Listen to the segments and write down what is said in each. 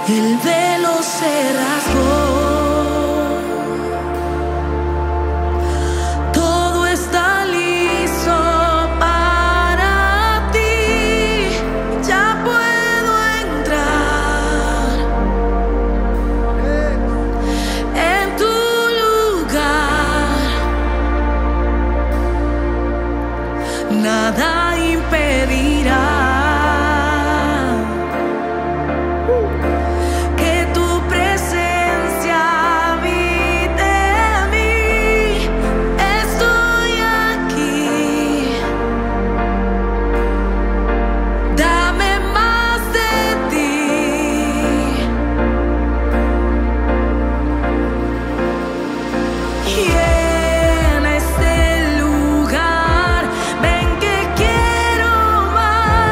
El velo se rasgó. Todo está listo para ti. Ya puedo entrar en tu lugar. Nada impedirá en este lugar. Ven que quiero más.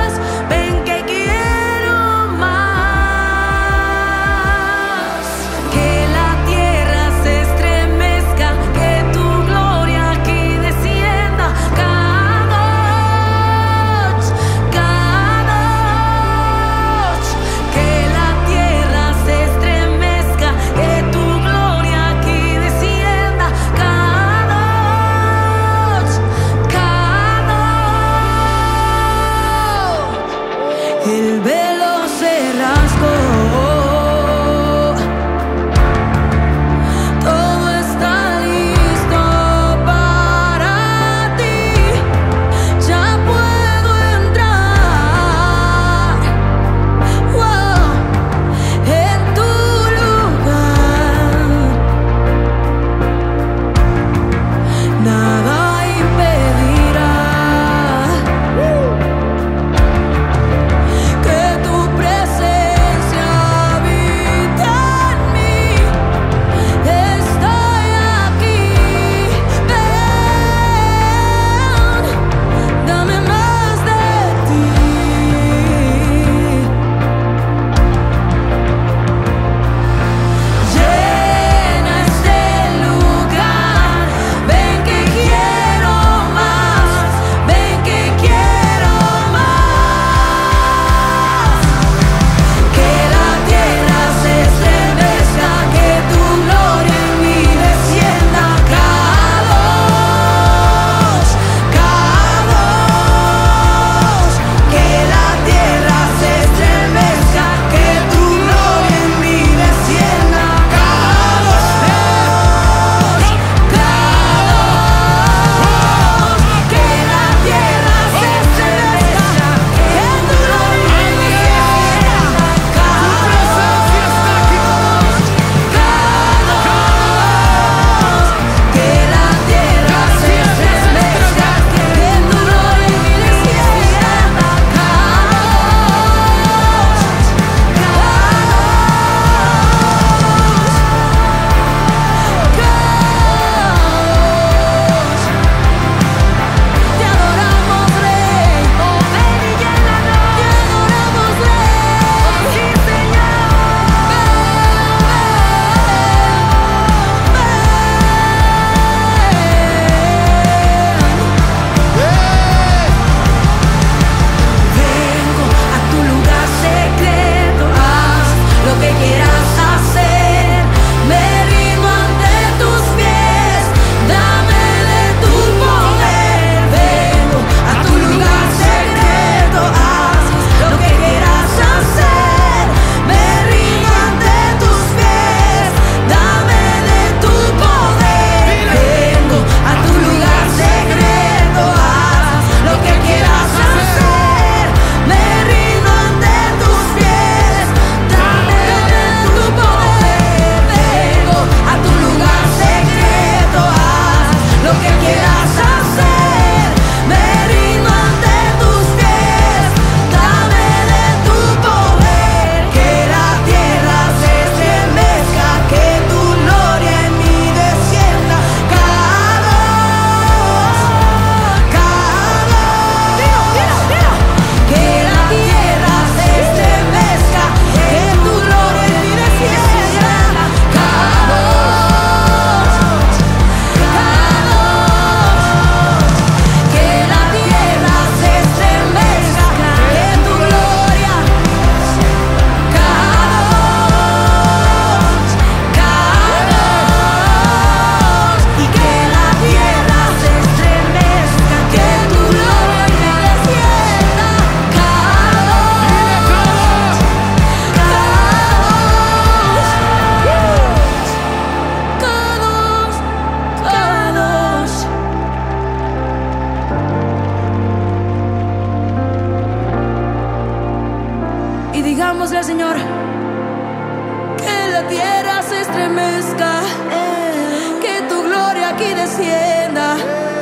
Adorámosle al Señor. Que la tierra se estremezca, que tu gloria aquí descienda.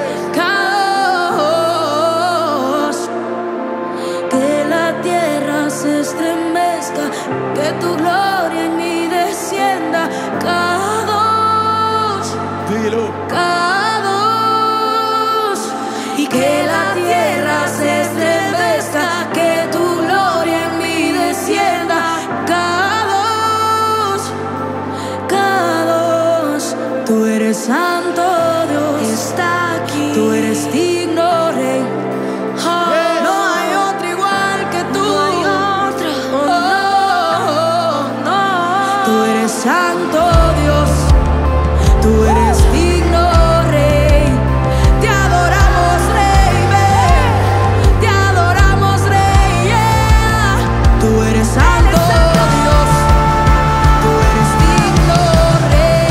Caos, que la tierra se estremezca, que tu gloria en mí descienda. Caos, Dilo. Caos, y que la tierra se estremezca, que tu gloria en mí descienda. Tú eres santo, Dios, está aquí. Tú eres digno, Rey. No hay otro igual que tú. No hay otro. No. Tú eres santo, Dios. Tú eres digno, Rey. Te adoramos, Rey. Te adoramos, Rey. Yeah. Tú eres santo, Dios. Tú eres digno, Rey.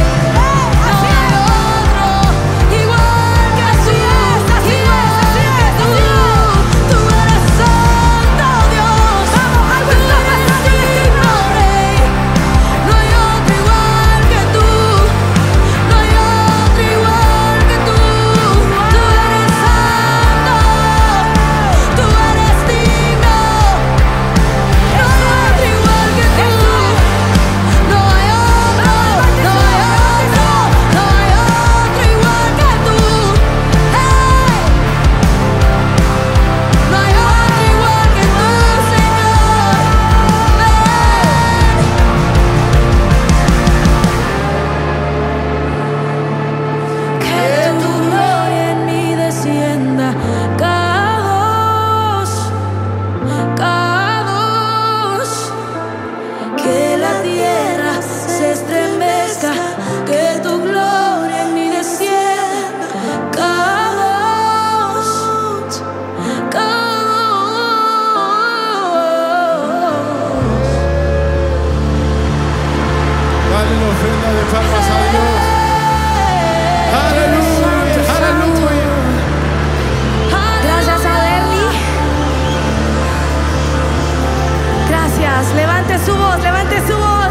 Palmas a Dios. Aleluya, aleluya. Gracias a Derly. Gracias. Levante su voz, levante su voz.